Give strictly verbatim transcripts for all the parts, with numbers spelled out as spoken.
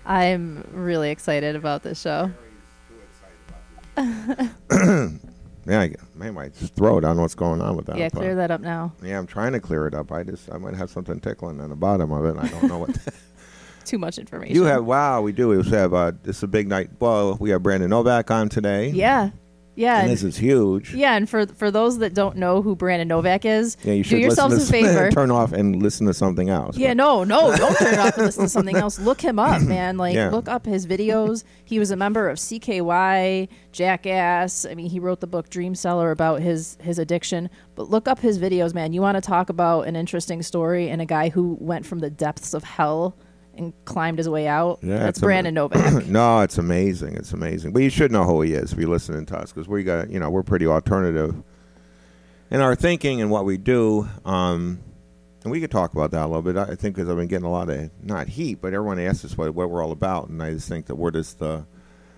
I'm really excited about this show. Yeah, I, man, my throat. I don't know what's going on with that. Yeah, clear that up now. Yeah, I'm trying to clear it up. I just, I might have something tickling on the bottom of it. I don't know what. Too much information. You have, wow, we do. We have, uh, this is a big night. Well, we have Brandon Novak on today. Yeah. Yeah. And, and this is huge. Yeah, and for for those that don't know who Brandon Novak is, yeah, you should do yourselves listen a to, favor. Turn off and listen to something else. Yeah, but. no, no, don't turn it off and listen to something else. Look him up, man. Like, Yeah. look up his videos. He was a member of C K Y, Jackass. I mean, he wrote the book Dream Seller about his his addiction. But look up his videos, man. You want to talk about an interesting story and a guy who went from the depths of hell and climbed his way out. Yeah, That's it's Brandon am- Novak. No, it's amazing. It's amazing. But you should know who he is if you're listening to us, because we got, you know, we're pretty alternative in our thinking and what we do. Um, and we could talk about that a little bit. I think because I've been getting a lot of, not heat, but everyone asks us what, what we're all about. And I just think that we're just the,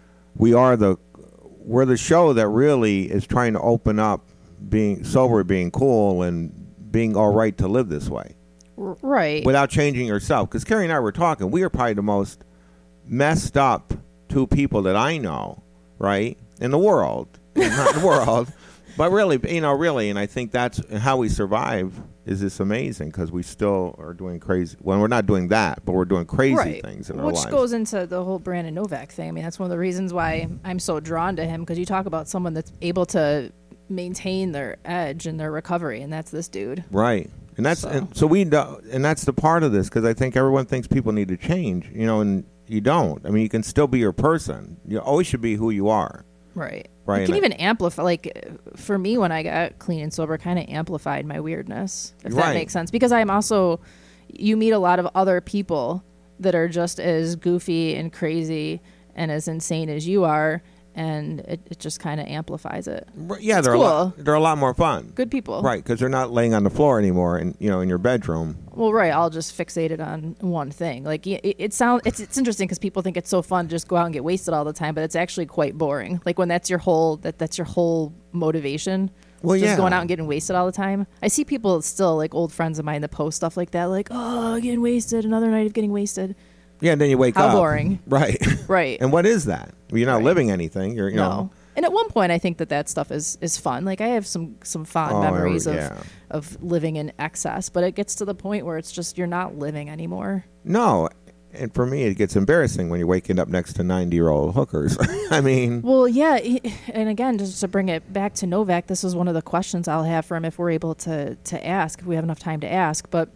we are the, we're the show that really is trying to open up being sober, being cool, and being all right to live this way. Right. Without changing yourself. Because Carrie and I were talking. We are probably the most messed up two people that I know, right, in the world. Not in the world. But really, you know, really. And I think that's how we survive is this amazing because we still are doing crazy. Well, we're not doing that, but we're doing crazy right. things in our Which lives. Which goes into the whole Brandon Novak thing. I mean, that's one of the reasons why I'm so drawn to him, because you talk about someone that's able to maintain their edge and their recovery, and that's this dude. Right. And that's so, and so we do, and that's the part of this, because I think everyone thinks people need to change, you know, and you don't. I mean, you can still be your person. You always should be who you are. Right. Right. You can even amplify. Like for me, when I got clean and sober, kind of amplified my weirdness, if right. that makes sense. Because I'm also, you meet a lot of other people that are just as goofy and crazy and as insane as you are. And it, it just kind of amplifies it. Yeah, it's they're cool. a lot, they're a lot more fun. Good people, right? Because they're not laying on the floor anymore, and you know, in your bedroom. Well, right. I'll just fixated on one thing. Like it, it sounds, it's it's interesting because people think it's so fun to just go out and get wasted all the time, but it's actually quite boring. Like when that's your whole that that's your whole motivation. Well, just yeah. going out and getting wasted all the time. I see people still, like old friends of mine, that post stuff like that, like, oh, getting wasted, another night of getting wasted. Yeah, and then you wake How up. How boring. Right. Right. And what is that? You're not right. living anything. You're, you no. know. And at one point, I think that that stuff is, is fun. Like, I have some, some fond oh, memories of, yeah. of living in excess, but it gets to the point where it's just, you're not living anymore. No. And for me, it gets embarrassing when you're waking up next to ninety-year-old hookers. I mean. Well, yeah. And again, just to bring it back to Novak, this is one of the questions I'll have for him if we're able to, to ask, if we have enough time to ask. But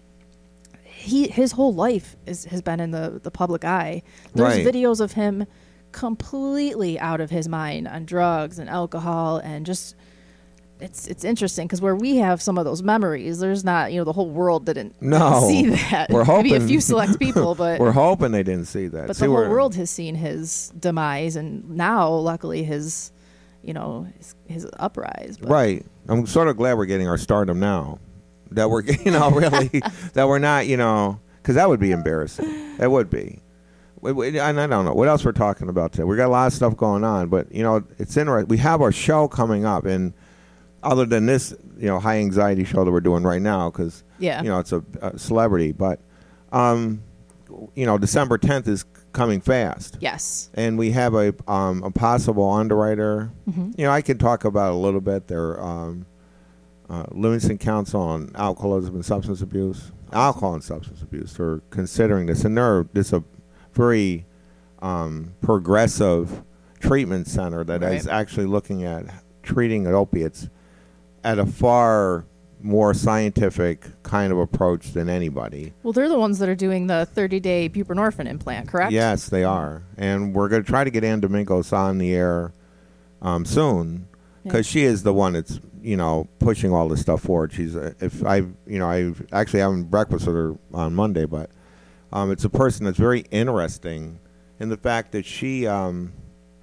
he his whole life is, has been in the, the public eye. There's right. videos of him completely out of his mind on drugs and alcohol, and just it's it's interesting because where we have some of those memories, there's not, you know, the whole world didn't, no. didn't see that. We're hoping maybe a few select people, but we're hoping they didn't see that. But see, the whole we're, world has seen his demise, and now luckily his, you know, his, his uprise. But. Right. I'm sort of glad we're getting our stardom now. That we're, you know, really, that we're not, you know, because that would be embarrassing. That would be. And I don't know what else we're talking about today. We got a lot of stuff going on, but you know, it's interesting. We have our show coming up, and other than this, you know, high anxiety show that we're doing right now, because yeah. you know, it's a, a celebrity, but um, you know, December tenth is coming fast. Yes. And we have a um, a possible underwriter. Mm-hmm. You know, I can talk about it a little bit. They're um, uh, Livingston Council on Alcoholism and Substance Abuse, alcohol and substance abuse. They're considering this, and they're this a very um, progressive treatment center that right. is actually looking at treating opiates at a far more scientific kind of approach than anybody. Well, they're the ones that are doing the thirty-day buprenorphine implant, correct? Yes, they are. And we're going to try to get Ann Domingos on the air um, soon, because yeah. she is the one that's, you know, pushing all this stuff forward. She's, uh, if I, you know, I actually having breakfast with her on Monday, but um, it's a person that's very interesting in the fact that she, um,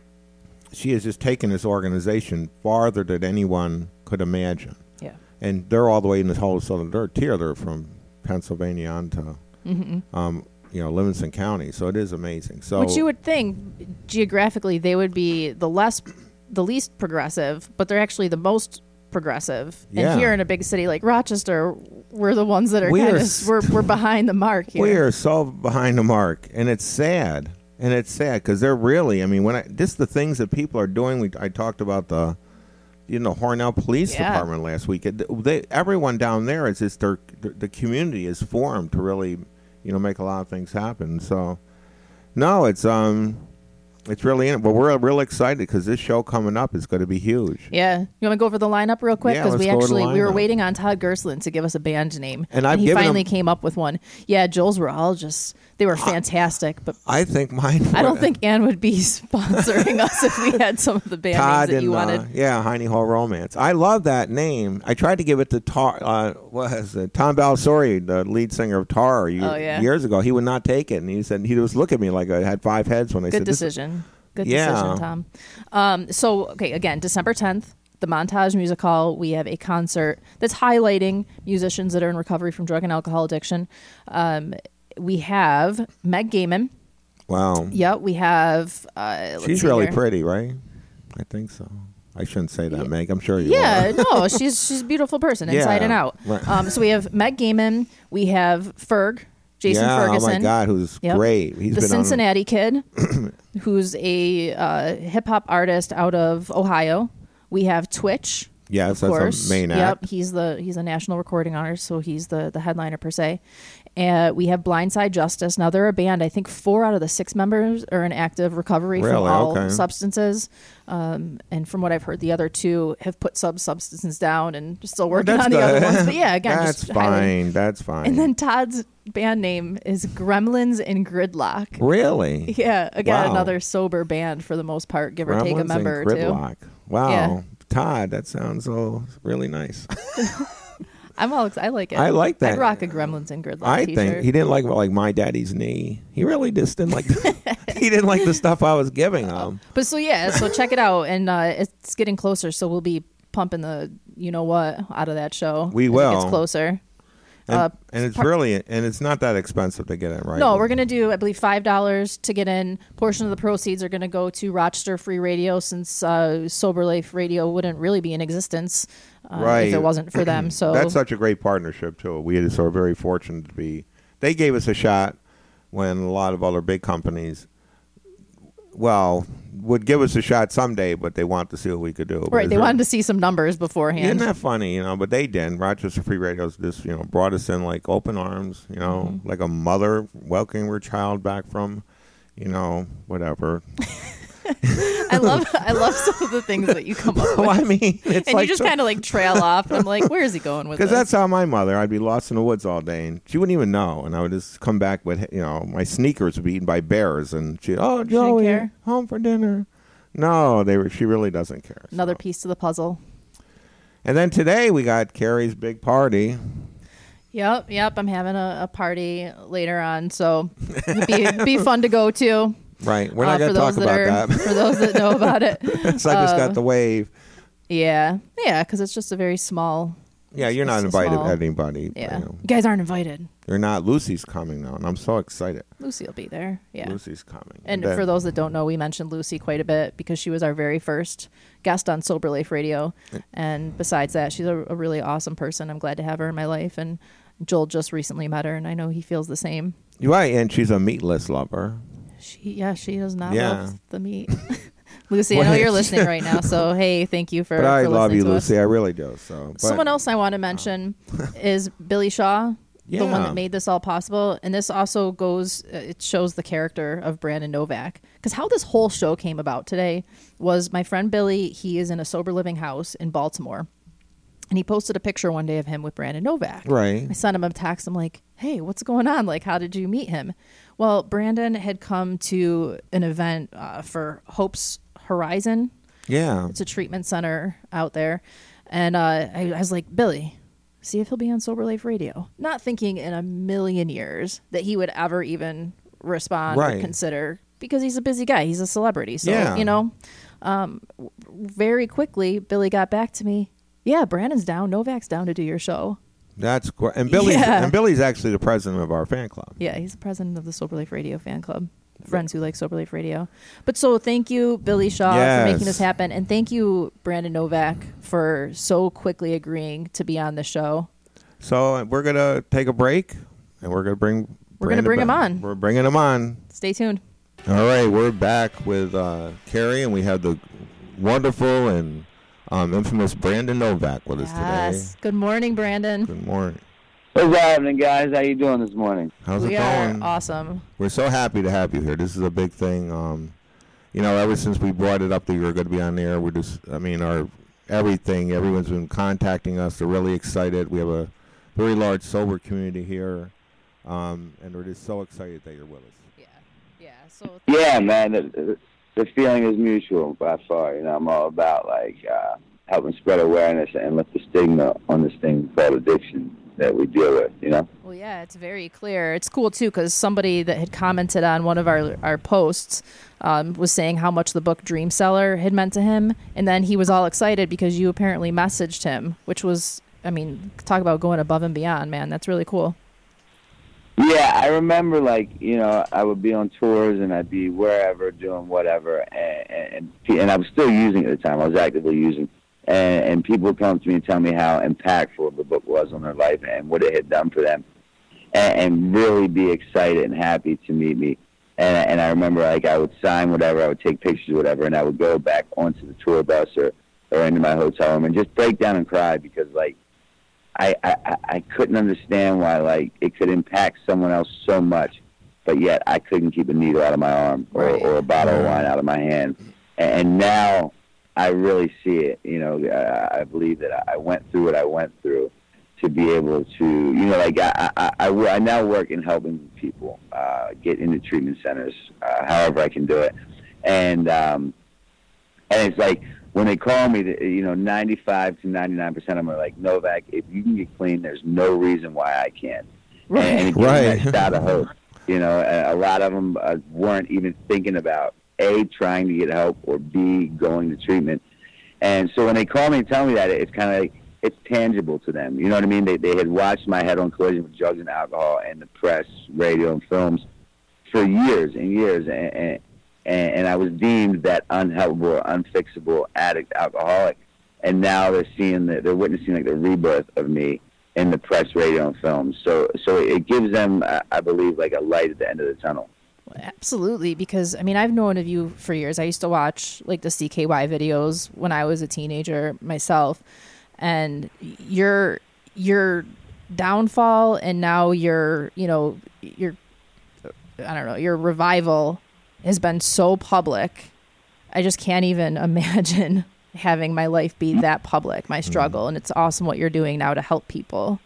she has just taken this organization farther than anyone could imagine. Yeah. And they're all the way in this whole southern dirt tier. They're from Pennsylvania on to, mm-hmm. um, you know, Livingston County. So it is amazing. So, which you would think geographically they would be the less, the least progressive, but they're actually the most progressive. Yeah. And here in a big city like Rochester, we're the ones that are we kind are of we're we're behind the mark here. We are so behind the mark, and it's sad. And it's sad because they're really, I mean, when I, just the things that people are doing, we, I talked about the, you know, Hornell Police Yeah. Department last week. It- They, everyone down there is just, their, the, the community is formed to really, you know, make a lot of things happen. So, no, it's, um, it's really, in, but we're real excited because this show coming up is going to be huge. Yeah. You want to go over the lineup real quick? Yeah, Because let's we go over the actually, we were lineup. waiting on Todd Gerstlin to give us a band name. And I've he given finally him- came up with one. Yeah, Joel's were all just, they were fantastic. But I think mine. I don't think Ann would be sponsoring us if we had some of the band Todd names that and you uh, wanted. yeah, Heine Hall Romance. I love that name. I tried to give it to Tar. Uh, what is it? Tom Balsori, the lead singer of Tar, year, Oh, yeah. years ago. He would not take it, and he said he was looking at me like I had five heads when I Good said this- decision. Good Yeah. decision, Tom. Um, so, okay, again, December tenth, the Montage Music Hall. We have a concert that's highlighting musicians that are in recovery from drug and alcohol addiction. Um, we have Meg Gaiman. Wow, Yep, we have. Uh, let's she's see really here. pretty, right? I think so. I shouldn't say that, Meg. I'm sure you Yeah, are. no, she's she's a beautiful person Yeah, inside and out. right. Um, so we have Meg Gaiman. We have Ferg, Jason yeah, Ferguson. oh my God, who's Yep. great. He's the been Cincinnati Kid, who's a uh, hip hop artist out of Ohio. We have Twitch. on. Yes, Of that's course. a main Yep, act. he's the he's a national recording artist, so he's the the headliner per se. Uh, we have Blindside Justice. Now they're a band. I think four out of the six members are in active recovery from Really? all Okay. substances. Um, and from what I've heard, the other two have put some substances down and still Well, working that's on the good. other ones. But yeah, again, that's just fine. highlighting. That's fine. And then Todd's band name is Gremlins in Gridlock. really, Yeah, again, Wow. another sober band for the most part, give or take a Gremlins member and or two. Gridlock. Wow, Yeah. Todd, that sounds so really nice. I'm all ex- I like it. I like that. I'd rock a Gremlins in Gridlock I t-shirt. think he didn't like like my daddy's knee. He really just didn't like. He didn't like the stuff I was giving him. But so yeah, so check it out, and uh, it's getting closer. So we'll be pumping the you know what out of that show. We as will. It gets closer. And, Uh, and it's par- really and it's not that expensive to get it right. No, we're gonna do I believe five dollars to get in. Portion of the proceeds are gonna go to Rochester Free Radio, since uh, Sober Life Radio wouldn't really be in existence uh, Right. if it wasn't for them. So That's such a great partnership too. We just are very fortunate to be. They gave us a shot when a lot of other big companies, well, would give us a shot someday, but they want to see what we could do. But right, it's they very- wanted to see some numbers beforehand. Isn't that funny, you know? But they didn't. Rochester Free Radio's just, you know, brought us in like open arms, you know, Mm-hmm. like a mother welcoming her child back from, you know, whatever. I love I love some of the things that you come up with. Well, I mean, it's and like you just so- kind of like trail off. And I'm like, where is he going with this? Because that's how my mother, I'd be lost in the woods all day, and she wouldn't even know. And I would just come back with, you know, my sneakers would be eaten by bears, and she, oh, Joey, care? home for dinner. No, they were. She really doesn't care. so. Another piece to the puzzle. And then today we got Carrie's big party. Yep, yep. I'm having a, a party later on, so it'd be, it'd be fun to go to. Right, we're uh, not going for to talk those that about are, that. For those that know about it. So I just Uh, got the wave. Yeah, yeah, because it's just a very small. Yeah, you're not it's a invited, small- anybody. but, Yeah, you know. you guys aren't invited. You're not. Lucy's coming now, and I'm so excited. Lucy will be there. Yeah. Lucy's coming. And then- for those that don't know, we mentioned Lucy quite a bit because she was our very first guest on Sober Life Radio. And besides that, she's a, a really awesome person. I'm glad to have her in my life. And Joel just recently met her, and I know he feels the same. You're right, and she's a meatless lover. She, yeah, she does not Yeah. love the meat. Lucy, I know you're listening right now, so hey, thank you for. But I for love listening you, to us. Lucy. I really do. So, but, Someone else I want to mention is Billy Shaw, the one Yeah. that made this all possible. And this also goes, uh, it shows the character of Brandon Novak. Because how this whole show came about today was my friend Billy, he is in a sober living house in Baltimore. And he posted a picture one day of him with Brandon Novak. Right. I sent him a text. I'm like, hey, what's going on? Like, how did you meet him? Well, Brandon had come to an event uh, for Hope's Horizon. Yeah. It's a treatment center out there. And uh, I, I was like, Billy, see if he'll be on Sober Life Radio. Not thinking in a million years that he would ever even respond or Right. consider, because he's a busy guy. He's a celebrity. So, Yeah. you know, um, w- very quickly, Billy got back to me. Yeah, Brandon's down. Novak's down to do your show. That's great. And Billy's Yeah. and Billy's actually the president of our fan club. Yeah, he's the president of the Sober Life Radio fan club. Friends who like Sober Life Radio. But so thank you, Billy Shaw, Yes. for making this happen. And thank you, Brandon Novak, for so quickly agreeing to be on the show. So uh, we're gonna take a break, and we're gonna bring. We're gonna Brandon bring him back. on. We're bringing him on. Stay tuned. All right, we're back with uh, Carrie, and we have the wonderful and um, infamous Brandon Novak with yes. us today. Good morning, Brandon. Good morning. What's happening, guys? How you doing this morning? How's we it going? are awesome. We're so happy to have you here. This is a big thing. Um, you know, ever since we brought it up that you were going to be on there, we're just, I mean, our everything, everyone's been contacting us. They're really excited. We have a very large sober community here, um, and we're just so excited that you're with us. Yeah, yeah. So yeah, man, the, the feeling is mutual by far. You know, I'm all about like uh, helping spread awareness and lift the stigma on this thing called addiction that we deal with. You know. Well, yeah, it's very clear. It's cool too because somebody that had commented on one of our our posts um, was saying how much the book Dream Seller had meant to him, and then he was all excited because you apparently messaged him, which was, I mean, talk about going above and beyond, man. That's really cool. Yeah, I remember, like, you know, I would be on tours and I'd be wherever doing whatever, and and, and I was still using it at the time. I was actively using, and, and people would come to me and tell me how impactful the book was on their life and what it had done for them, and, and really be excited and happy to meet me. And, and I remember, like, I would sign whatever, I would take pictures, whatever, and I would go back onto the tour bus or, or into my hotel room and just break down and cry because, like, I, I, I couldn't understand why, like, it could impact someone else so much, but yet I couldn't keep a needle out of my arm or, Right. or a bottle of wine out of my hand. And now I really see it. You know, I, I believe that I went through what I went through to be able to, you know, like, I, I, I, I now work in helping people uh, get into treatment centers, uh, however I can do it. And, um, and it's like, when they call me, you know, ninety-five to ninety-nine percent of them are like, Novak, if you can get clean, there's no reason why I can't. Right. And, and it gives Right. them that shot of hope. You know, a, a lot of them uh, weren't even thinking about, A, trying to get help, or B, going to treatment. And so when they call me and tell me that, it's kind of like, it's tangible to them. You know what I mean? They, they had watched my head-on collision with drugs and alcohol and the press, radio, and films for years and years, and, and And, and I was deemed that unhelpable, unfixable addict, alcoholic. And now they're seeing that they're witnessing like the rebirth of me in the press, radio, and film. So, so it gives them, I believe, like a light at the end of the tunnel. Absolutely, because I mean, I've known of you for years. I used to watch like the C K Y videos when I was a teenager myself, and your your downfall and now your you know your I don't know your revival has been so public. I just can't even imagine having my life be that public, my struggle. Mm. And it's awesome what you're doing now to help people.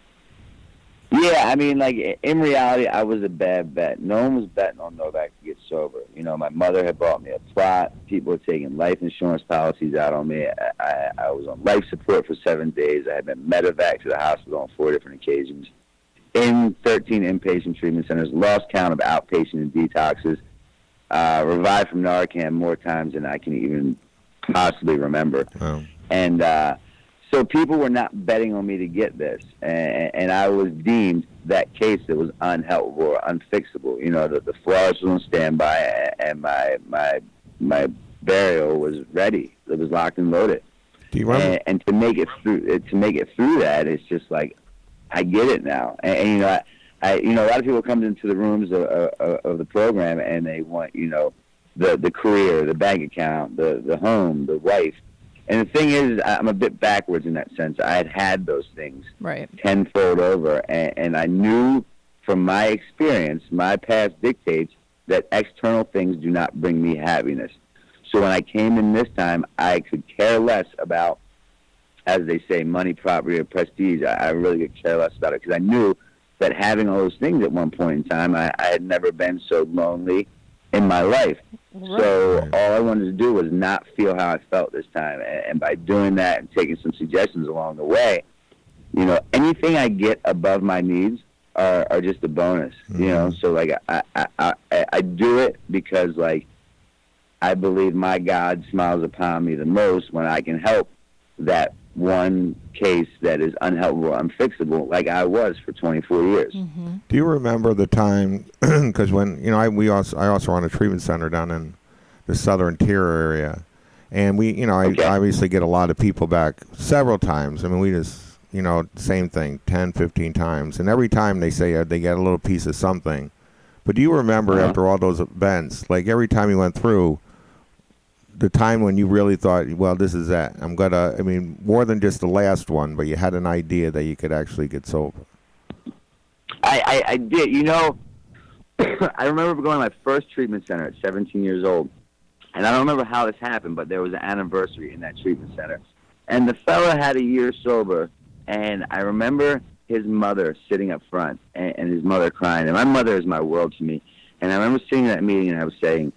Yeah, I mean, like, in reality, I was a bad bet. No one was betting on Novak to get sober. You know, my mother had bought me a plot. People were taking life insurance policies out on me. I, I, I was on life support for seven days. I had been medevac to the hospital on four different occasions. In thirteen inpatient treatment centers, lost count of outpatient and detoxes. Uh, revived from Narcan more times than I can even possibly remember. Wow. And uh, so people were not betting on me to get this. And, and I was deemed that case that was unhelpable or unfixable. You know, the, the florist was on standby, and my, my, my burial was ready. It was locked and loaded. Do you remember? And, and to make it through, to make it through that, it's just like, I get it now. And, and you know, I, I, you know, a lot of people come into the rooms of, of, of the program and they want, you know, the the career, the bank account, the, the home, the wife. And the thing is, I'm a bit backwards in that sense. I had had those things right. tenfold over, and, and I knew from my experience, my past dictates, that external things do not bring me happiness. So when I came in this time, I could care less about, as they say, money, property, or prestige. I, I really could care less about it because I knew that having all those things at one point in time, I, I had never been so lonely in my life. Right. So all I wanted to do was not feel how I felt this time. And, and by doing that and taking some suggestions along the way, you know, anything I get above my needs are, are just a bonus, mm-hmm. you know. So, like, I, I, I, I do it because, like, I believe my God smiles upon me the most when I can help that one case that is unhelpable, unfixable, like I was for twenty-four years. Mm-hmm. Do you remember the time? Because when you know, I we also I also run a treatment center down in the southern tier area, and we you know I okay. obviously get a lot of people back several times. I mean, we just you know same thing ten, fifteen times, and every time they say uh, they get a little piece of something, But do you remember Uh-huh. after all those events, like every time you went through, the time when you really thought, well, this is it. I'm going to, I mean, more than just the last one, but you had an idea that you could actually get sober. I, I, I did. You know, I remember going to my first treatment center at seventeen years old. And I don't remember how this happened, but there was an anniversary in that treatment center. And the fella had a year sober, and I remember his mother sitting up front and, and his mother crying. And my mother is my world to me. And I remember sitting in that meeting, and I was saying,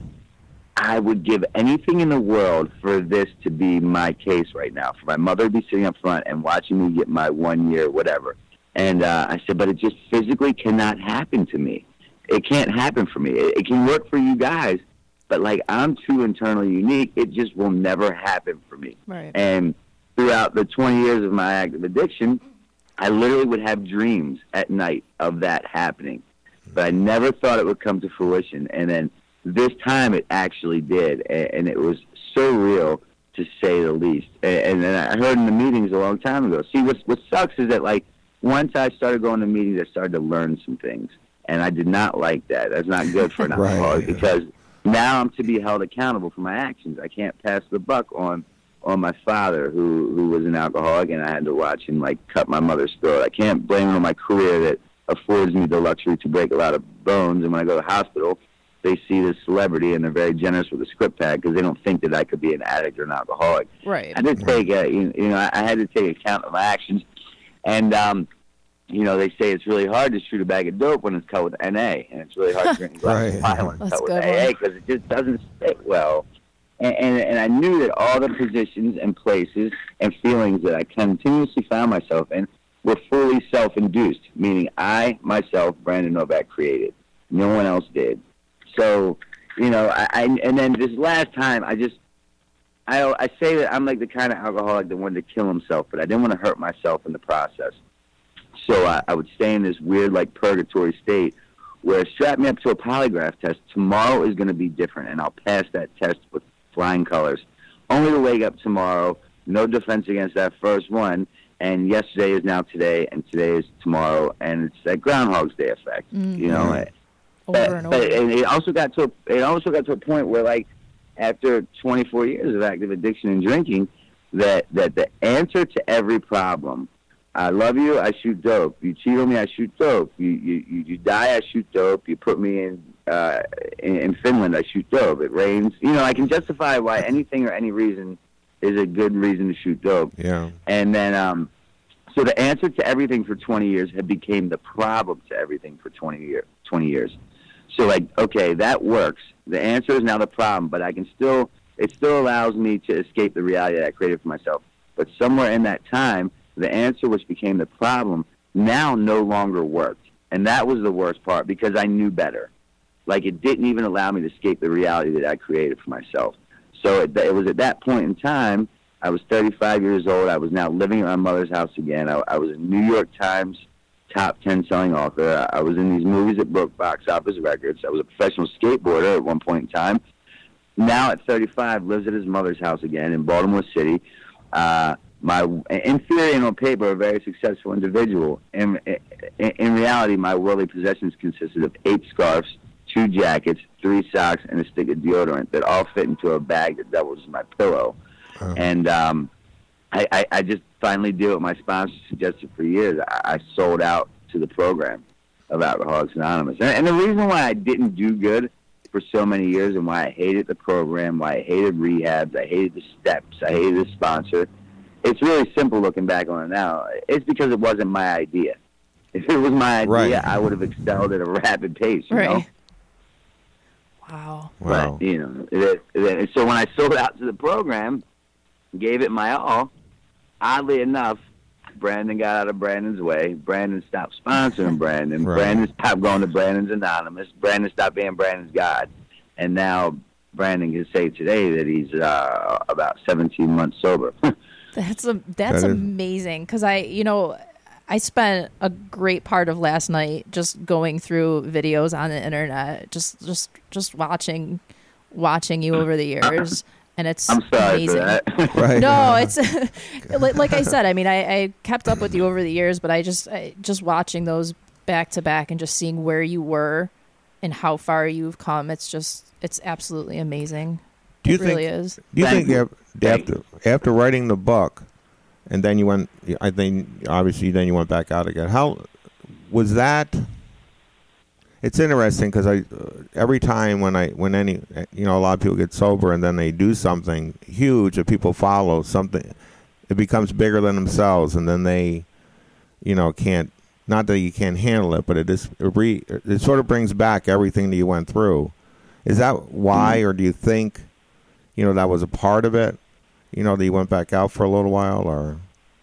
I would give anything in the world for this to be my case right now, for my mother to be sitting up front and watching me get my one year, whatever. And uh, I said, but it just physically cannot happen to me. It can't happen for me. It, it can work for you guys, but like I'm too internally unique. It just will never happen for me. Right. And throughout the twenty years of my active addiction, I literally would have dreams at night of that happening, but I never thought it would come to fruition. And then this time it actually did, and, and it was so real, to say the least. And, and then I heard in the meetings a long time ago. See, what what sucks is that like once I started going to meetings, I started to learn some things, and I did not like that. That's not good for an Right. alcoholic, because now I'm to be held accountable for my actions. I can't pass the buck on on my father, who who was an alcoholic, and I had to watch him like cut my mother's throat. I can't blame it on my career that affords me the luxury to break a lot of bones. And when I go to the hospital, they see this celebrity, and they're very generous with the script pad because they don't think that I could be an addict or an alcoholic. Right. I did take a, you you know, I I had to take account of my actions, and um, you know, they say it's really hard to shoot a bag of dope when it's cut with N A, and it's really hard to drink a glass Right. of wine when it's That's cut with a good A A one. because it just doesn't sit well. And, and and I knew that all the positions and places and feelings that I continuously found myself in were fully self-induced, meaning I myself, Brandon Novak, created. No one else did. So, you know, I, I and then this last time, I just, I I say that I'm like the kind of alcoholic that wanted to kill himself, but I didn't want to hurt myself in the process. So I, I would stay in this weird, like, purgatory state where strap me up to a polygraph test. Tomorrow is going to be different, and I'll pass that test with flying colors. Only to wake up tomorrow, no defense against that first one, and yesterday is now today, and today is tomorrow, and it's that Groundhog's Day effect, Mm. you know. Right. Over But, and over. but and it also got to a, it also got to a point where, like, after twenty-four years of active addiction and drinking, that that the answer to every problem, I love you, I shoot dope. You cheat on me, I shoot dope. You you you, you die, I shoot dope. You put me in, uh, in in Finland, I shoot dope. It rains. You know, I can justify why anything or any reason is a good reason to shoot dope. Yeah. And then, um, so the answer to everything for twenty years had became the problem to everything for twenty year, twenty years. So, like, okay, that works. The answer is now the problem, but I can still, it still allows me to escape the reality that I created for myself. But somewhere in that time, the answer, which became the problem, now no longer worked. And that was the worst part, because I knew better. Like, it didn't even allow me to escape the reality that I created for myself. So it, it was at that point in time, I was thirty-five years old. I was now living at my mother's house again. I, I was a New York Times top ten selling author. I was in these movies that broke box office records. I was a professional skateboarder at one point in time. Now at thirty-five, lives at his mother's house again in Baltimore City. Uh, my, in theory and on paper, a very successful individual. In, in, in reality, my worldly possessions consisted of eight scarves, two jackets, three socks, and a stick of deodorant that all fit into a bag that doubles as my pillow. Uh-huh. And um, I, I, I just finally did what my sponsor suggested for years. I, I sold out to the program of Alcoholics Anonymous. And, and the reason why I didn't do good for so many years and why I hated the program, why I hated rehabs, I hated the steps, I hated the sponsor, it's really simple looking back on it now. It's because it wasn't my idea. If it was my idea, Right. I would have excelled at a rapid pace, you Right. know? Wow. Wow. But, you know, it, it, so when I sold out to the program, gave it my all, oddly enough, Brandon got out of Brandon's way. Brandon stopped sponsoring Brandon. Right. Brandon stopped going to Brandon's Anonymous. Brandon stopped being Brandon's God. And now Brandon can say today that he's uh, about seventeen months sober. That's a that's That is- amazing, because I you know I spent a great part of last night just going through videos on the internet, just just just watching watching you over the years, and it's I'm sorry amazing. for that. Right. No, it's like, like I said. I mean, I, I kept up with you over the years, but I just I, just watching those back to back and just seeing where you were and how far you've come. It's just, it's absolutely amazing. Do you it think, really is. Do you Thank think you. after, after after writing the book, and then you went, I think obviously then you went back out again. How was that? It's interesting because I uh, every time when I when any you know a lot of people get sober and then they do something huge that people follow something, it becomes bigger than themselves, and then they, you know, can't. Not that you can't handle it, but it is it, re, it sort of brings back everything that you went through. Is that why, or do you think, you know, that was a part of it? You know, that you went back out for a little while, or?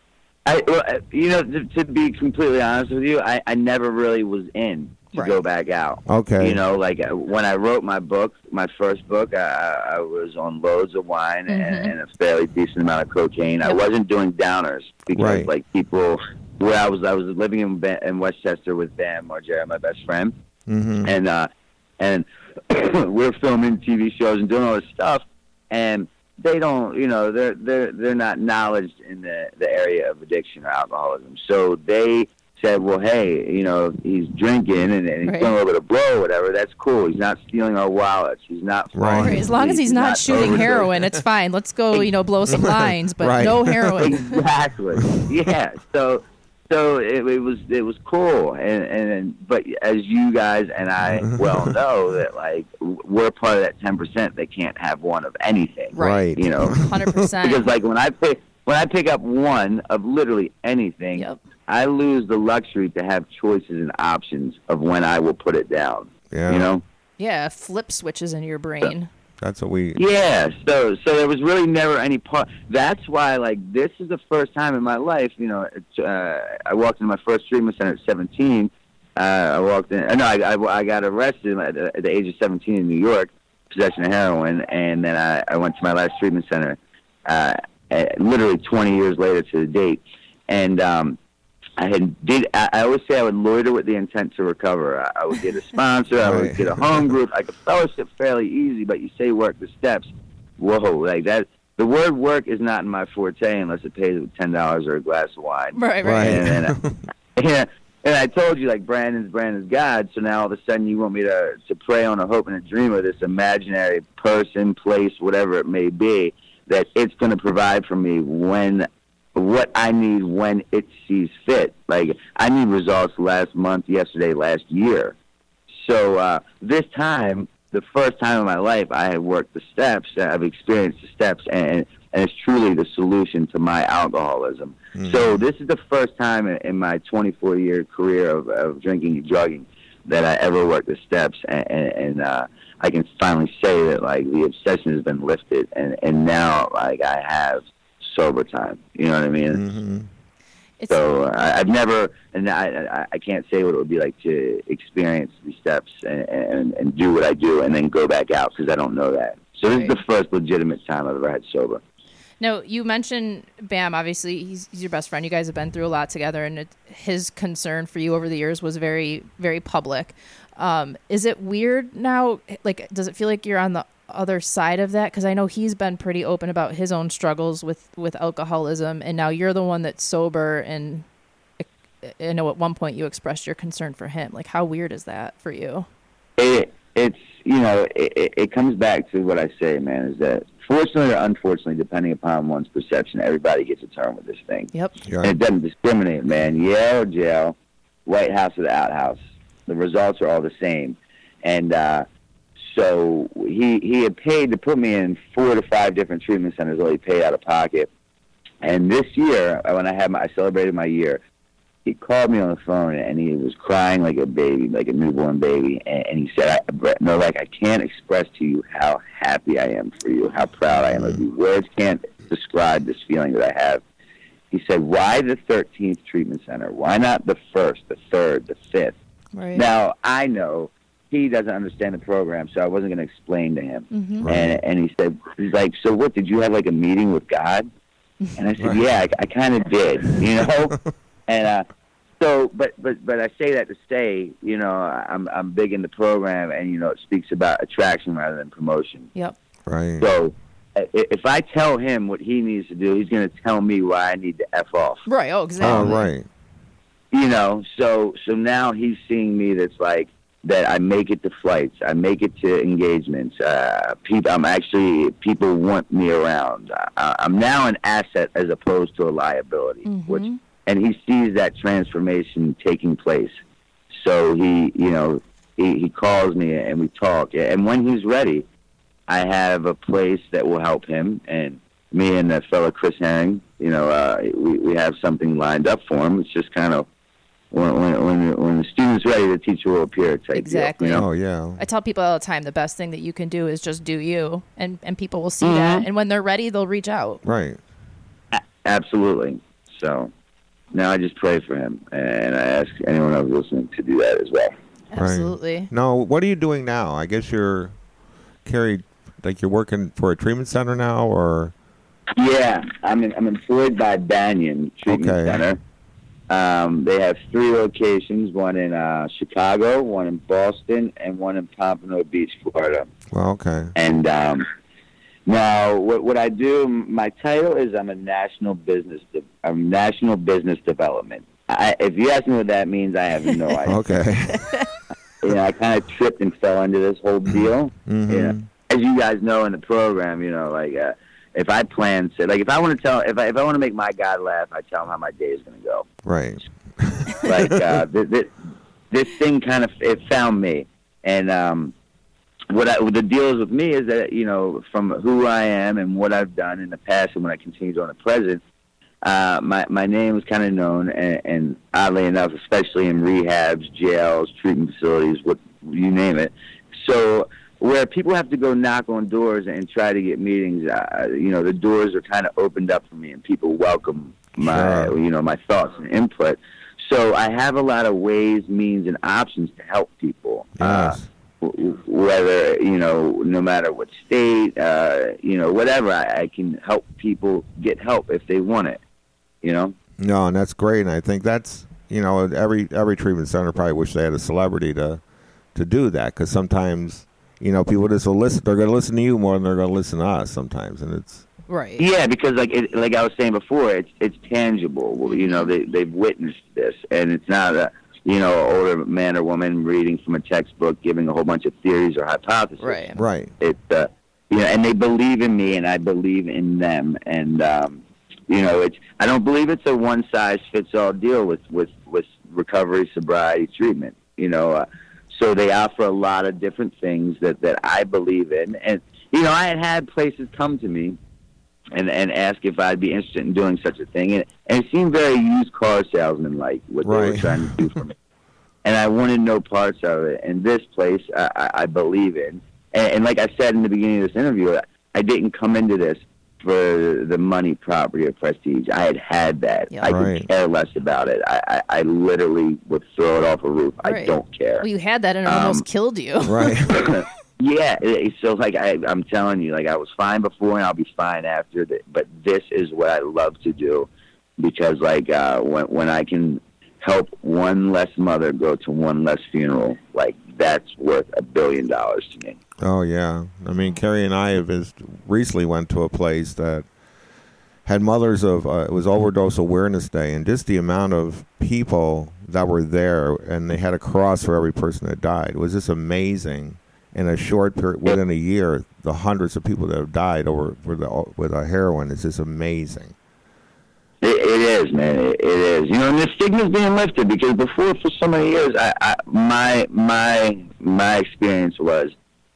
I, well, you know, to, to be completely honest with you, I, I never really was in to Right. go back out. Okay. You know, like uh, when I wrote my book, my first book, I, I was on loads of wine Mhm. and, and a fairly decent amount of cocaine. I Yep. wasn't doing downers because, Right. like, people where I was, I was living in Be- in Westchester with Bam Margera, my best friend, Mm-hmm. and uh, and we're filming T V shows and doing all this stuff, and they don't, you know, they're they're they're not knowledged in the the area of addiction or alcoholism. So they said, well, hey, you know, he's drinking and, and he's Right. doing a little bit of blow or whatever. That's cool. He's not stealing our wallets. He's not Right. falling Right, as long as asleep. he's not shooting overdosing. heroin, it's fine. Let's go, you know, blow some lines, but Right. no heroin. Exactly. Yeah. So, so it, it was it was cool, and and but as you guys and I well know that like we're part of that ten percent that can't have one of anything. Right. You know, one hundred percent. because like when I pick when I pick up one of literally anything, Yep. I lose the luxury to have choices and options of when I will put it down. Yeah. You know. Yeah, flip switches in your brain. That's what we. Yeah, so so there was really never any part. That's why, like, this is the first time in my life. You know, it's, uh, I walked into my first treatment center at seventeen. Uh, I walked in. No, I, I, I got arrested at the, at the age of seventeen in New York, possession of heroin, and then I, I went to my last treatment center, uh, at, literally twenty years later to the date, and um, I had did. I, I always say I would loiter with the intent to recover. I, I would get a sponsor. I Right. would get a home group. I could fellowship fairly easy, but you say work the steps. Whoa, like that. The word work is not in my forte unless it pays with ten dollars or a glass of wine. Right, Right. right. And, and, uh, yeah, and I told you like Brandon's Brandon's God. So now all of a sudden you want me to to pray on a hope and a dream of this imaginary person, place, whatever it may be, that it's going to provide for me when what I need when it sees fit. Like I need results last month, yesterday, last year. So uh, this time, the first time in my life, I have worked the steps. I've experienced the steps, and and it's truly the solution to my alcoholism. Mhm. So this is the first time in, in my twenty-four year career of, of drinking and drugging that I ever worked the steps, and, and, and uh, I can finally say that like the obsession has been lifted, and, and now like I have sober time. You know what I mean? Mm-hmm. It's, So uh, I- I've never, and I, I I can't say what it would be like to experience these steps and, and, and do what I do and then go back out because I don't know that. So this is Right. the first legitimate time I've ever had sober. No, you mentioned Bam. Obviously, he's, he's your best friend. You guys have been through a lot together, and it, his concern for you over the years was very, very public. Um, is it weird now? Like, does it feel like you're on the other side of that? Because I know he's been pretty open about his own struggles with, with alcoholism, and now you're the one that's sober. And I know at one point you expressed your concern for him. Like, how weird is that for you? It, it's, you know, it, it, it comes back to what I say, man, is that fortunately or unfortunately, depending upon one's perception, everybody gets a turn with this thing. Yep. And Yeah. it doesn't discriminate, man. Yale or jail, White House or the outhouse. The results are all the same. And uh, so he he had paid to put me in four to five different treatment centers, all he paid out of pocket. And this year, when I had my, I celebrated my year, he called me on the phone and he was crying like a baby, like a newborn baby. And, and he said, I, Brett, no, like I can't express to you how happy I am for you, how proud I am of you. Words can't describe this feeling that I have. He said, why the thirteenth treatment center? Why not the first, the third, the fifth? Right. Now, I know he doesn't understand the program, so I wasn't going to explain to him. Mm-hmm. Right. And, and he said, he's like, so what, did you have like a meeting with God? And I said, Right. yeah, I, I kind of did, you know? and uh, so, but, but, but I say that to say, you know, I'm, I'm big in the program and, you know, it speaks about attraction rather than promotion. Yep. Right. So i- if I tell him what he needs to do, he's going to tell me why I need to F off. Right. Oh, Oh, exactly. right. You know, so so now he's seeing me that's like, that I make it to flights, I make it to engagements. Uh, people, I'm actually people want me around. I, I'm now an asset as opposed to a liability. Mm-hmm. Which, and he sees that transformation taking place. So he, you know, he, he calls me and we talk. And when he's ready, I have a place that will help him. And me and that fellow Chris Herring, you know, uh, we we have something lined up for him. It's just kind of. When, when when when the student's ready, the teacher will appear. Type exactly. Deal, you know? Oh yeah. I tell people all the time the best thing that you can do is just do you, and and people will see Mm-hmm. that, and when they're ready, they'll reach out. Right. A- absolutely. So now I just pray for him, and I ask anyone else listening to do that as well. Absolutely. Right. Now, what are you doing now? I guess you're, Carrie, like you're working for a treatment center now, or? Yeah, I'm in, I'm employed by Banyan Treatment Okay. Center. Um, they have three locations: one in uh, Chicago, one in Boston, and one in Pompano Beach, Florida. Well, okay. And um, now, what what I do? My title is I'm a national business. De- I'm national business development. I, if you ask me what that means, I have no idea. Okay. You know, I kind of tripped and fell into this whole deal. Mhm. You know, as you guys know in the program, you know, like uh, if I plan to, like if I want to tell, if I if I want to make my God laugh, I tell him how my day is going to go. Right. Like uh, this, this, this thing kind of it found me, and um, what I, the deal is with me is that you know from who I am and what I've done in the past and what I continue on the present, uh, my my name is kind of known, and, and oddly enough, especially in rehabs, jails, treatment facilities, what you name it. So where people have to go knock on doors and try to get meetings, uh, you know, the doors are kind of opened up for me, and people welcome my Sure. you know my thoughts and input. So I have a lot of ways, means, and options to help people. Yes. Uh, w- whether, you know, no matter what state, uh, you know, whatever, I, I can help people get help if they want it, you know? No, and that's great. And I think that's, you know, every every treatment center probably wish they had a celebrity to to do that, because sometimes, you know, people just will listen. They're going to listen to you more than they're going to listen to us sometimes, and it's Right. Yeah, because like it, like I was saying before, it's it's tangible. Well, you know, they they've witnessed this, and it's not a you know older man or woman reading from a textbook, giving a whole bunch of theories or hypotheses. Right. right. It's uh, you know, and they believe in me, and I believe in them, and um, you know, it's I don't believe it's a one size fits all deal with with with recovery, sobriety, treatment. You know, uh, so they offer a lot of different things that that I believe in, and you know, I had had places come to me and and ask if I'd be interested in doing such a thing, and, and it seemed very used car salesman like what they Right. were trying to do for me, and I wanted no parts of it. And this place I, I, I believe in, and, and like I said in the beginning of this interview, I didn't come into this for the money, property, or prestige. I had had that. Yeah. I Right. could care less about it. I, I, I literally would throw it off a roof. I Right. don't care. Well, you had that, and it Um, almost killed you. Right. Yeah, it- so like I, I'm telling you, like I was fine before and I'll be fine after. That, but this is what I love to do, because like uh, when when I can help one less mother go to one less funeral, like that's worth a billion dollars to me. Oh yeah. I mean, Carrie and I have just recently went to a place that had mothers of uh, it was Overdose Awareness Day, and just the amount of people that were there, and they had a cross for every person that died. It was just amazing. In a short period, within a year, the hundreds of people that have died over with the, with a heroin is just amazing. It, it is, man. It, it is. You know, and the stigma's being lifted, because before, for so many years, I, I my my my experience was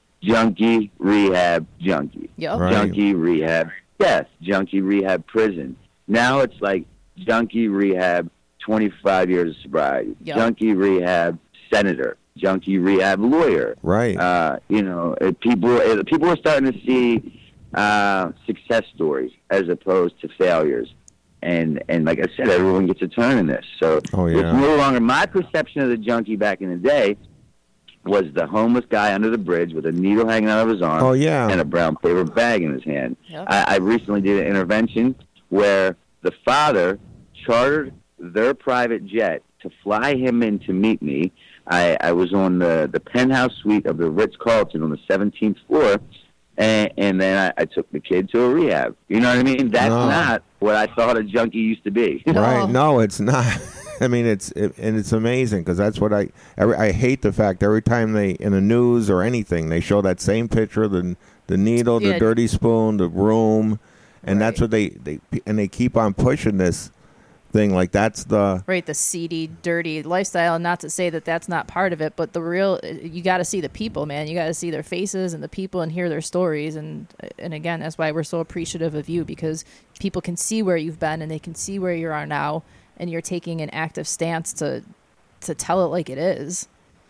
junkie rehab, junkie, Yep. Right. junkie rehab, death, junkie rehab, prison. Now it's like junkie rehab, twenty-five years of sobriety, Yep. junkie rehab, senator, junkie rehab, lawyer. Right. Uh, you know, uh, people uh, people are starting to see uh, success stories as opposed to failures. And and like I said, everyone gets a turn in this. So Oh, yeah. it's no longer my perception of the junkie back in the day was the homeless guy under the bridge with a needle hanging out of his arm Oh, yeah. and a brown paper bag in his hand. Yep. I, I recently did an intervention where the father chartered their private jet to fly him in to meet me. I, I was on the, the penthouse suite of the Ritz-Carlton on the seventeenth floor, and, and then I, I took the kid to a rehab. You know what I mean? That's No. not what I thought a junkie used to be. No. Right. No, it's not. I mean, it's it, and it's amazing because that's what I every, I hate the fact every time they in the news or anything they show that same picture of the the needle, Yeah. the dirty spoon, the room, and Right. that's what they, they and they keep on pushing this thing like that's the Right, the seedy, dirty lifestyle. Not to say that that's not part of it, but the real, you got to see the people, man. You got to see their faces and the people and hear their stories. And and again, that's why we're so appreciative of you, because people can see where you've been and they can see where you are now, and you're taking an active stance to to tell it like it is.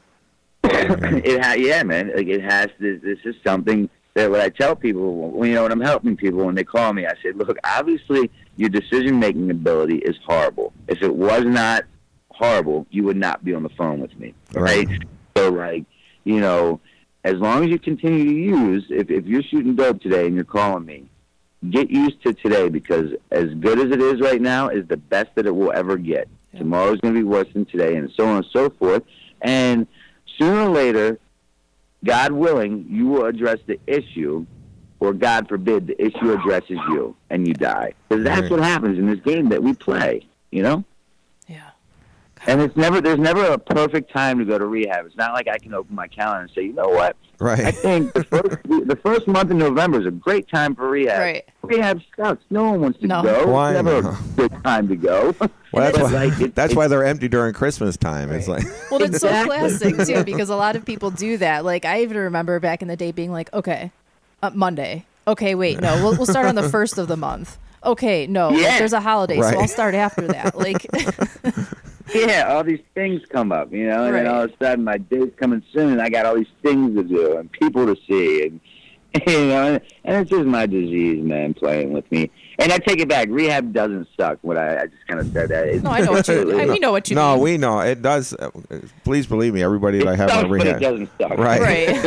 it ha- yeah, man. Like it has. This, this is something that when I tell people, when, you know, when I'm helping people, when they call me, I say, look, obviously your decision-making ability is horrible. If it was not horrible, you would not be on the phone with me, right? Right. So, like, you know, as long as you continue to use, if, if you're shooting dope today and you're calling me, get used to today, because as good as it is right now is the best that it will ever get. Yeah. Tomorrow's going to be worse than today, and so on and so forth. And sooner or later, God willing, you will address the issue, or God forbid, the issue addresses you, and you die. Because that's Right. what happens in this game that we play, you know? Yeah. And it's never there's never a perfect time to go to rehab. It's not like I can open my calendar and say, you know what? I right. think the first the first month in November is a great time for rehab. Right. Rehab sucks. No one wants to No. go. Why It's never not? a good time to go. Well, that's But, why like, it- that's it- why they're empty during Christmas time. It's like Well, it's so Exactly. classic too, because a lot of people do that. Like, I even remember back in the day being like, okay, uh, Monday. Okay, wait, no, we'll, we'll start on the first of the month. Okay, no, like, Yeah. there's a holiday, Right. so I'll start after that. Like, Yeah, all these things come up, you know, and Right. then all of a sudden my day's coming soon, and I got all these things to do and people to see, and you know, and, and it's just my disease, man, playing with me. And I take it back. Rehab doesn't suck. What I, I just kind of said that. It's no, I know what you. I, we know what you no, mean. we know it does. uh, Please believe me, everybody that I it have sucks, on but it rehab. doesn't suck. Right.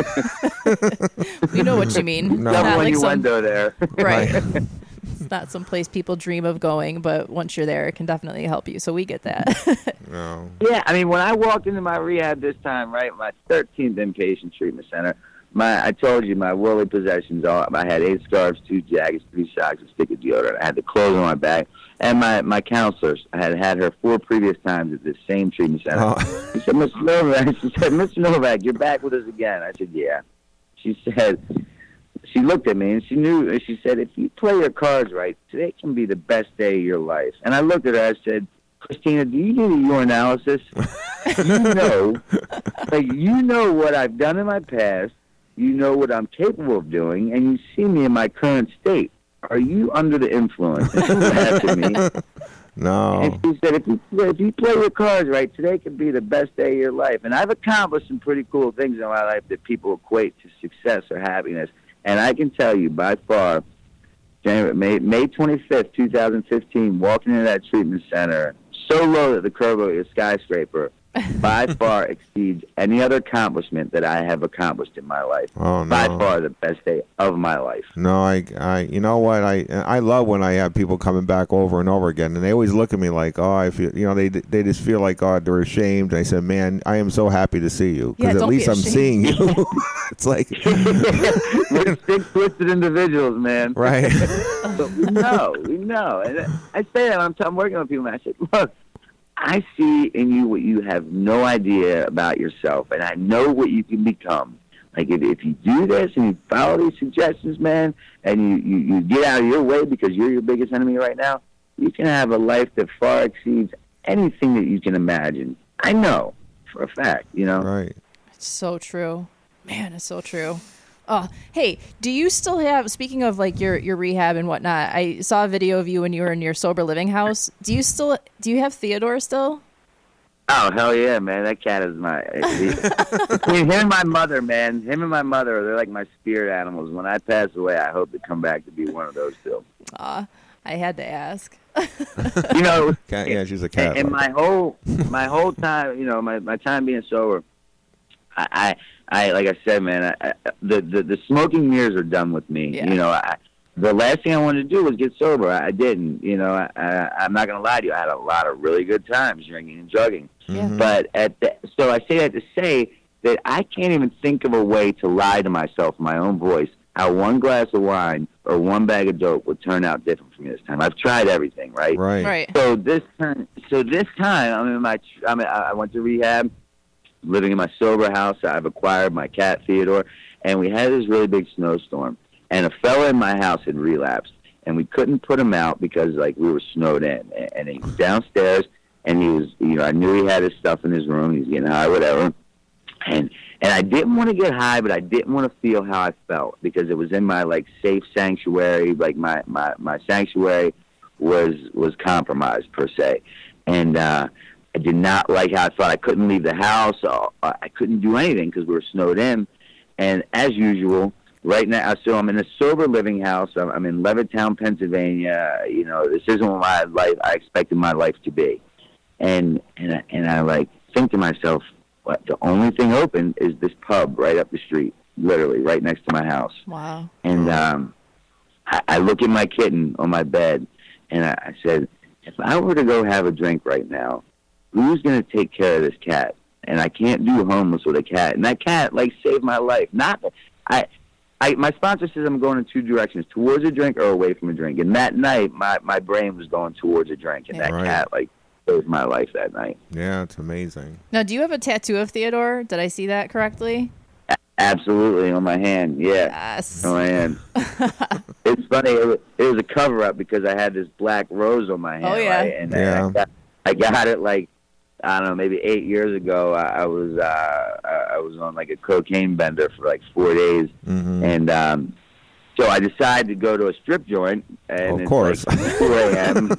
Right. We know what you mean. No. Not Double like some, innuendo there. right. It's not some place people dream of going, but once you're there, it can definitely help you. So we get that. No. Yeah, I mean, when I walked into my rehab this time, right, my thirteenth inpatient treatment center, my I told you my worldly possessions. All I had eight scarves, two jackets, three socks, a stick of deodorant. I had the clothes on my back, and my my counselors. I had had her four previous times at this same treatment center. Oh. She said, Mister Novak, she said, Mister Novak, you're back with us again. I said, yeah. She said, she looked at me and she knew, and she said, if you play your cards right, today can be the best day of your life. And I looked at her, I said, Christina, do you do your analysis? You know, like, you know what I've done in my past, you know what I'm capable of doing, and you see me in my current state. Are you under the influence? And she laughed at me. No. And she said, if you, if you play your cards right, today could be the best day of your life. And I've accomplished some pretty cool things in my life that people equate to success or happiness. And I can tell you, by far, January, May, May twenty-fifth, twenty fifteen, walking into that treatment center, so low that the curve of a skyscraper, by far exceeds any other accomplishment that I have accomplished in my life. Oh, no. By far the best day of my life. No, I, I, you know what? I, I love when I have people coming back over and over again, and they always look at me like, oh, I feel, you know, they, they just feel like, oh, they're ashamed. And I said, man, I am so happy to see you Yeah, because at don't be least I'm ashamed. seeing you. It's like, We're sick, twisted individuals, man. right? But we know, we know. And I say that when I'm, I'm working with people, and I say, look, I see in you what you have no idea about yourself, and I know what you can become. Like, if, if you do this and you follow these suggestions, man, and you, you, you get out of your way because you're your biggest enemy right now, you can have a life that far exceeds anything that you can imagine. I know for a fact, you know. Right. It's so true. Man, it's so true. Oh, hey, do you still have, speaking of like your, your rehab and whatnot, I saw a video of you when you were in your sober living house. Do you still, do you have Theodore still? Oh, hell yeah, man. That cat is my... I mean, him and my mother, man. Him and my mother, they're like my spirit animals. When I pass away, I hope to come back to be one of those still. Aw, I had to ask. You know... Cat, yeah, she's a cat. And, and my whole my whole time, you know, my, my time being sober, I, I, I like I said, man, I, I, the, the the smoking mirrors are done with me. Yeah. You know, I, the last thing I wanted to do was get sober. I, I didn't. You know, I, I, I'm not gonna lie to you. I had a lot of really good times drinking and drugging. Yeah. But at the, so I say that to say that I can't even think of a way to lie to myself in my own voice how one glass of wine or one bag of dope would turn out different for me this time. I've tried everything, right? Right. Right. So this time, so this time, I'm in my. I mean, I went to rehab, living in my sober house. I've acquired my cat Theodore, and we had this really big snowstorm, and a fella in my house had relapsed, and we couldn't put him out because like we were snowed in, and he was downstairs, and he was, you know, I knew he had his stuff in his room. He was getting high, whatever, and. And I didn't want to get high, but I didn't want to feel how I felt because it was in my like safe sanctuary. Like my, my, my sanctuary was was compromised per se, and uh, I did not like how I felt. I couldn't leave the house. I couldn't do anything because we were snowed in. And as usual, right now, so I'm in a sober living house. I'm, I'm in Levittown, Pennsylvania. You know, this isn't what my life I expected my life to be, and and I, and I like think to myself. But the only thing open is this pub right up the street, literally right next to my house. Wow. And um, I, I look at my kitten on my bed, and I, I said, if I were to go have a drink right now, who's going to take care of this cat? And I can't do homeless with a cat. And that cat, like, saved my life. Not, I, I, my sponsor says I'm going in two directions, towards a drink or away from a drink. And that night, my, my brain was going towards a drink. And that Right. cat, like, saved my life that night. Yeah, it's amazing. Now, do you have a tattoo of Theodore? Did I see that correctly? A- absolutely, on my hand, yeah. Yes. On my hand. It's funny, it was, it was a cover-up because I had this black rose on my hand, Oh, yeah. right? And Yeah. I, got, I got it, like, I don't know, maybe eight years ago. I, I was uh, I was on, like, a cocaine bender for, like, four days. Mm-hmm. And um, so I decided to go to a strip joint. And Of it's course. like four a.m.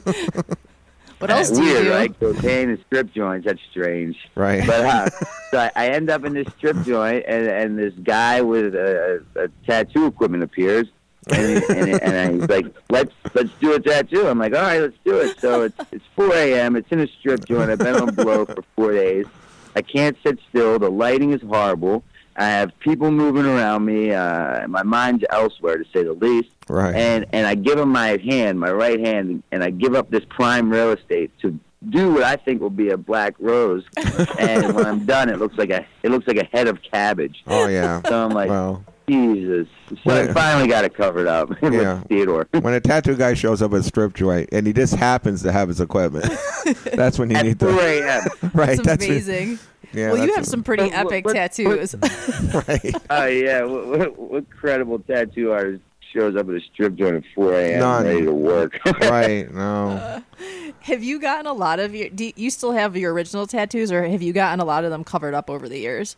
What else do you Weird, do? right? Cocaine and strip joints, that's strange. Right. But uh, so I, I end up in this strip joint, and, and this guy with a, a, a tattoo equipment appears, and, and, and he's like, "Let's let's do a tattoo." I'm like, "All right, let's do it." So it's it's four a.m. It's in a strip joint. I've been on blow for four days. I can't sit still. The lighting is horrible. I have people moving around me. Uh, my mind's elsewhere, to say the least. Right. And and I give him my hand, my right hand, and I give up this prime real estate to do what I think will be a black rose. And when I'm done, it looks like a it looks like a head of cabbage. Oh, yeah. So I'm like, Well, Jesus. So Well, I finally got it covered up Yeah. with Theodore. when a tattoo guy shows up at a strip joint and he just happens to have his equipment, that's when you At need four to. a.m. Right. That's that's when- amazing. yeah, well, you that's have some pretty But- epic but- tattoos. right. Oh, yeah. What, what, what incredible tattoo artist shows up at a strip joint at four a.m. None. ready to work? Right. No. Have you gotten a lot of your? Do you still have your original tattoos, or have you gotten a lot of them covered up over the years?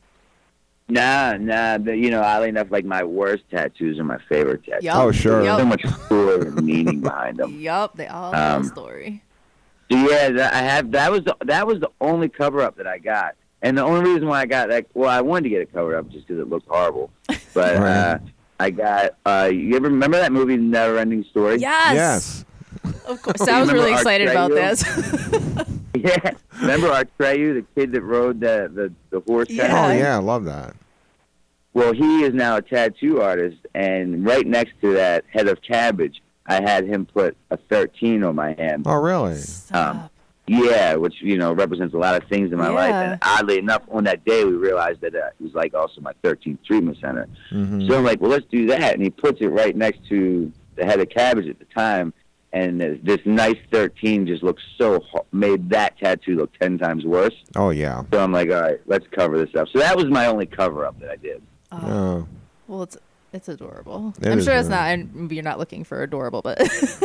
Nah, nah. The, you know, oddly enough, like my worst tattoos are my favorite tattoos. Yup. Oh, sure. So Yep. much story and meaning behind them. Yup. They all have Um, a story. So yeah, that, I have. That was the, that was the only cover up that I got, and the only reason why I got that. Well, I wanted to get it covered up just because it looked horrible, but Right. uh, I got. Uh, you ever remember that movie, Never Ending Story? Yes. Yes. Of course. I was Remember really Art excited about Treyu? this. Yeah. Remember Artreyu, the kid that rode the the, the horse? Yeah. kind of Oh, thing? yeah. I love that. Well, he is now a tattoo artist, and right next to that head of cabbage, I had him put a thirteen on my hand. Oh, really? Um, yeah, which, you know, represents a lot of things in my Yeah. life. And oddly enough, on that day, we realized that uh, it was like also my thirteenth treatment center. Mm-hmm. So I'm like, well, let's do that. And he puts it right next to the head of cabbage at the time. And this, this nice thirteen just looks so, ho- made that tattoo look ten times worse. Oh, yeah. So I'm like, all right, let's cover this up. So that was my only cover up that I did. Oh, Oh. well, it's it's adorable. It I'm is sure it's very- not. And you're not looking for adorable, but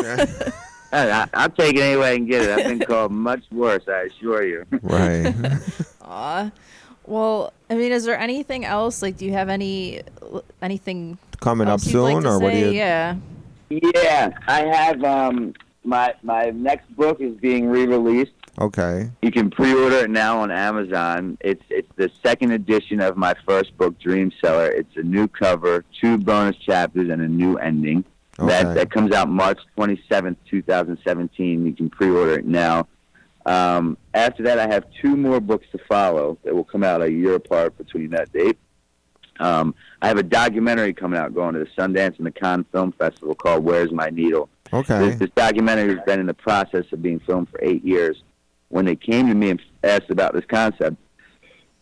I, I, I'll take it any way I can get it. I've been called much worse, I assure you. Right. aw. Well, I mean, is there anything else? Like, do you have any anything Coming up else you'd like soon, to or what do say? you? Yeah. Yeah, I have um, my my next book is being re-released. Okay. You can pre-order it now on Amazon. It's it's the second edition of my first book, Dream Seller. It's a new cover, two bonus chapters, and a new ending. Okay. That that comes out March twenty-seventh, twenty seventeen. You can pre-order it now. Um, after that, I have two more books to follow that will come out a year apart between that date. Um, I have a documentary coming out going to the Sundance and the Cannes Film Festival called Where's My Needle? Okay. This, this documentary has been in the process of being filmed for eight years. When they came to me and asked about this concept,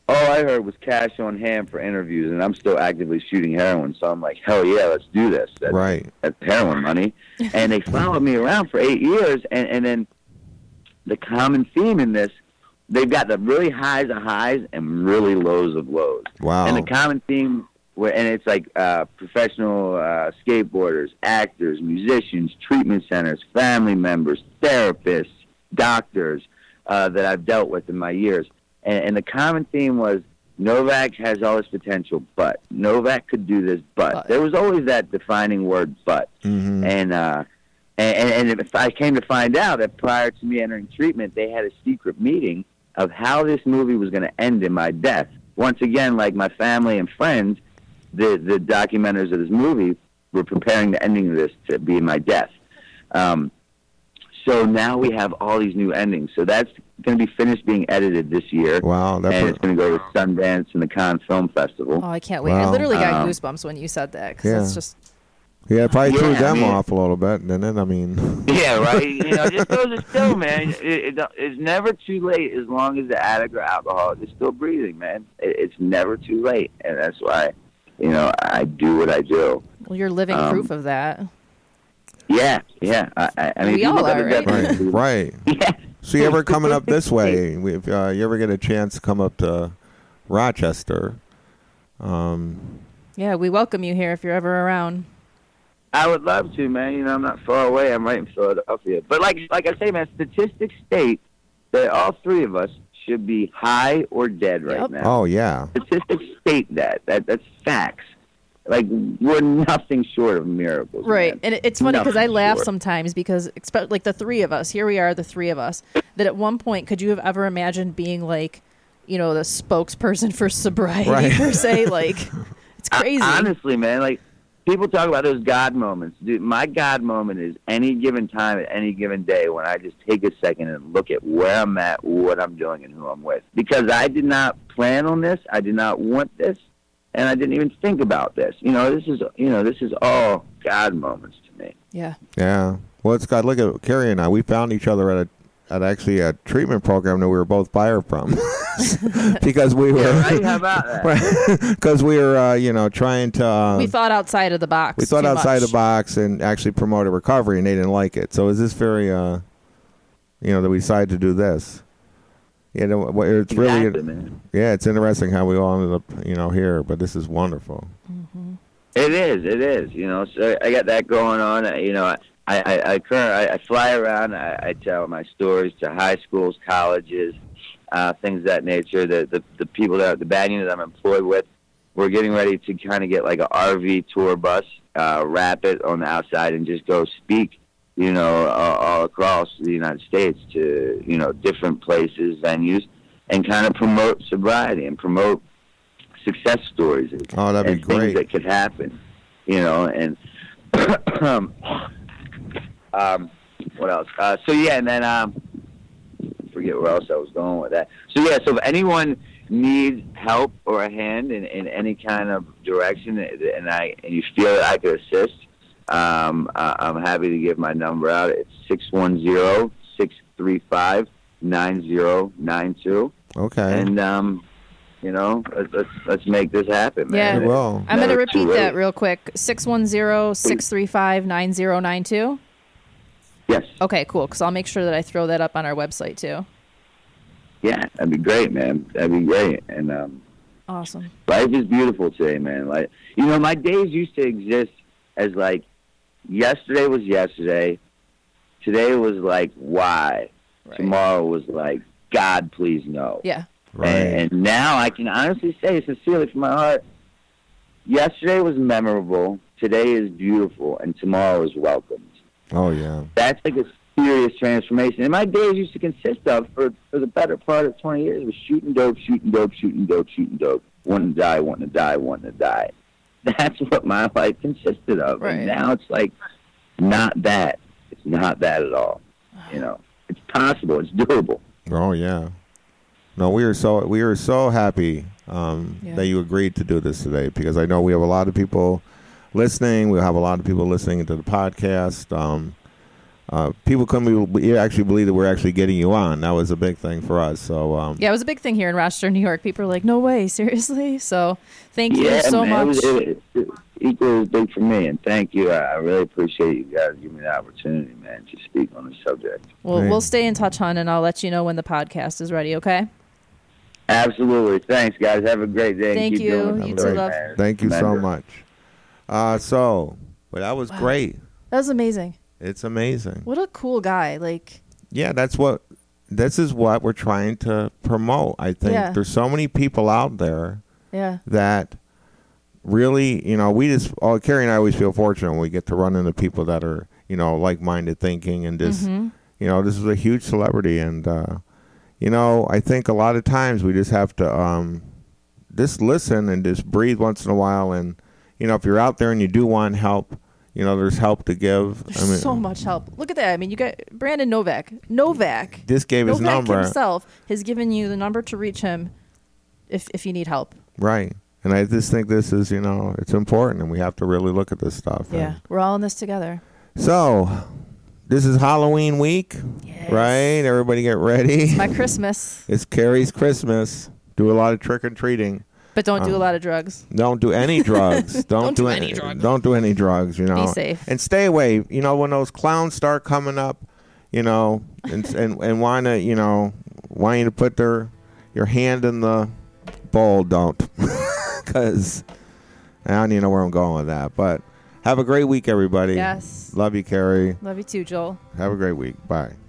all I heard was cash on hand for interviews, and I'm still actively shooting heroin. So I'm like, hell yeah, let's do this. That's, right. That's heroin money. And they followed me around for eight years, and, and then the common theme in this, they've got the really highs of highs and really lows of lows. Wow. And the common theme, where, and it's like uh, professional uh, skateboarders, actors, musicians, treatment centers, family members, therapists, doctors uh, that I've dealt with in my years. And, and the common theme was Novak has all this potential, but Novak could do this, but. but. There was always that defining word, but. Mm-hmm. And, uh, and and if I came to find out that prior to me entering treatment, they had a secret meeting of how this movie was going to end in my death. Once again, like my family and friends, the the documenters of this movie were preparing the ending of this to be my death. Um, so now we have all these new endings. So that's going to be finished being edited this year. Wow. That's and a- it's going to go to Sundance and the Cannes Film Festival. Oh, I can't wait. Wow. I literally got Um, goosebumps when you said that, because yeah. it's just... Yeah, it probably Yeah, threw I them mean- off a little bit, and then, I mean... Yeah, right. You know, just goes to show, man. It, it, it's never too late as long as the addict or alcoholic is still breathing, man. It, it's never too late, and that's why, you know, I do what I do. Well, you're living Um, proof of that. Yeah, yeah. I, I, I mean, We if you all look at are, the right? definition- Right, right. Yeah. So you ever coming up this way? We- If uh, you ever get a chance to come up to Rochester, um, Yeah, we welcome you here if you're ever around. I would love to, man. You know, I'm not far away. I'm right in Philadelphia. But like, like I say, man, statistics state that all three of us should be high or dead right Yep. now. oh yeah, Statistics state that. That that's facts. Like, we're nothing short of miracles. Right. man. And it- it's funny because I Nothing laugh short. sometimes because, expe- like, the three of us, here we are, the three of us, that at one point, could you have ever imagined being, like, you know, the spokesperson for sobriety, Right. per se? Like, it's crazy. Honestly, man, like, people talk about those God moments. Dude, my God moment is any given time at any given day when I just take a second and look at where I'm at, what I'm doing, and who I'm with. Because I did not plan on this. I did not want this. And I didn't even think about this. You know, this is, you know, this is all God moments to me. Yeah. yeah. Well, it's got. Look at Carrie and I. We found each other at a at actually a treatment program that we were both fired from because we were Yeah, right? How about that? because we were uh, you know trying to. Uh, we thought outside of the box. we thought too outside much. the box and actually promoted recovery, and they didn't like it. So is this very, uh, you know, that we decided to do this? You know, what- it's Exactly, really, man. yeah, it's interesting how we all ended up, you know, here. But this is wonderful. It is. It is. You know, so I got that going on. You know, I I I, current, I, I fly around. I, I tell my stories to high schools, colleges, uh, things of that nature. The the the people that the band unit I'm employed with, we're getting ready to kind of get like a R V tour bus, uh, wrap it on the outside, and just go speak. You know, all, all across the United States to you know different places, venues, and kind of promote sobriety and promote success stories. And, Oh, that'd be and things great. that could happen, you know, and um, um, what else? Uh, so yeah, and then um, forget where else I was going with that. So yeah, so if anyone needs help or a hand in, in any kind of direction, and I and you feel that I could assist, um, uh, I'm happy to give my number out. It's six one zero, six three five, nine zero nine two, Okay. and um. You know, let's, let's let's make this happen, man. Yeah. We will. I'm going to Never too repeat late. that real quick. six one zero, six three five, nine zero nine two. Yes. Okay, cool. Because I'll make sure that I throw that up on our website, too. Yeah, that'd be great, man. That'd be great. And um, Awesome. life is beautiful today, man. Like, you know, my days used to exist as like, yesterday was yesterday. Today was like, why? Right. Tomorrow was like, God, please no. Yeah. Right. And, and now I can honestly say, sincerely from my heart, yesterday was memorable. Today is beautiful, and tomorrow is welcomed. Oh yeah. That's like a serious transformation. And my days used to consist of, for, for the better part of twenty years, was shooting dope, shooting dope, shooting dope, shooting dope, wanting to die, wanting to die, wanting to die. That's what my life consisted of. Right. And now it's like, not that. It's not that at all. You know, it's possible. It's doable. Oh yeah. No, we are so we are so happy um, Yeah. that you agreed to do this today because I know we have a lot of people listening. We have a lot of people listening to the podcast. Um, uh, people couldn't be, actually believe that we're actually getting you on. That was a big thing for us. So um, yeah, it was a big thing here in Rochester, New York. People are like, "No way, seriously?" So thank you yeah, so man, much. It was, it, it, equally as big for me, and thank you. I, I really appreciate you guys giving me the opportunity, man, to speak on the subject. Well, Great. we'll stay in touch, hon, and I'll let you know when the podcast is ready. Okay? Absolutely. Thanks, guys. Have a great day. Thank Keep you. doing what You you're too, doing, love. man. thank you so Tremendous. much. Uh, so, but that was Wow. great. That was amazing. It's amazing. What a cool guy. Like, Yeah, that's what. This is what we're trying to promote. I think Yeah. there's so many people out there yeah, that really, you know, we just, oh, Carrie and I always feel fortunate when we get to run into people that are, you know, like-minded thinking and just, Mhm. you know, this is a huge celebrity. And, uh, you know, I think a lot of times we just have to um, just listen and just breathe once in a while. And, you know, if you're out there and you do want help, you know, there's help to give. there's I mean, so much help. Look at that. I mean, you got Brandon Novak. Novak. Just gave his Novak number. himself has given you the number to reach him if if you need help. Right. And I just think this is, you know, it's important and we have to really look at this stuff. Yeah, And we're all in this together. so, this is Halloween week, Yes. right? Everybody get ready. My Christmas, It's Carrie's Christmas. Do a lot of trick or treating. but don't do Um, a lot of drugs. Don't do any drugs. Don't, Don't do, do any, any drugs. Don't do any drugs. You know, Be safe. and stay away. You know, when those clowns start coming up, you know, and and and want to, you know, want you to put their your hand in the bowl. Don't, because I don't even know where I'm going with that. But have a great week, everybody. Yes. Love you, Carrie. Love you too, Joel. Have a great week. Bye.